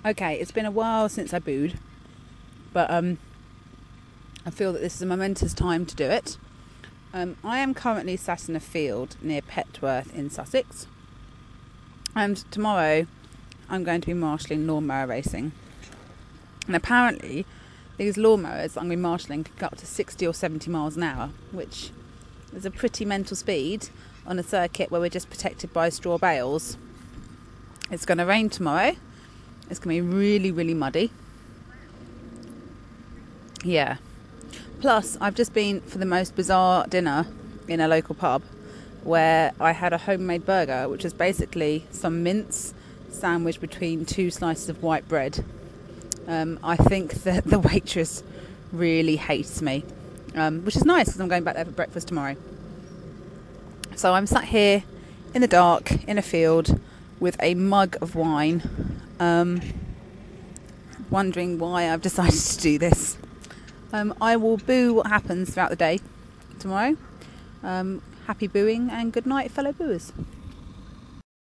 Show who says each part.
Speaker 1: Okay, it's been a while since I booed, but I feel that this is a momentous time to do it. I am currently sat in a field near Petworth in Sussex, and tomorrow I'm going to be marshalling lawnmower racing. And apparently these lawnmowers I'm going to be marshalling can go up to 60 or 70 miles an hour, which is a pretty mental speed on a circuit where we're just protected by straw bales. It's going to rain tomorrow. It's going to be really, really muddy. Yeah. Plus, I've just been for the most bizarre dinner in a local pub where I had a homemade burger, which was basically some mince sandwiched between two slices of white bread. I think that the waitress really hates me, which is nice because I'm going back there for breakfast tomorrow. So I'm sat here in the dark in a field with a mug of wine, wondering why I've decided to do this. I will boo what happens throughout the day tomorrow. Happy booing and good night, fellow booers.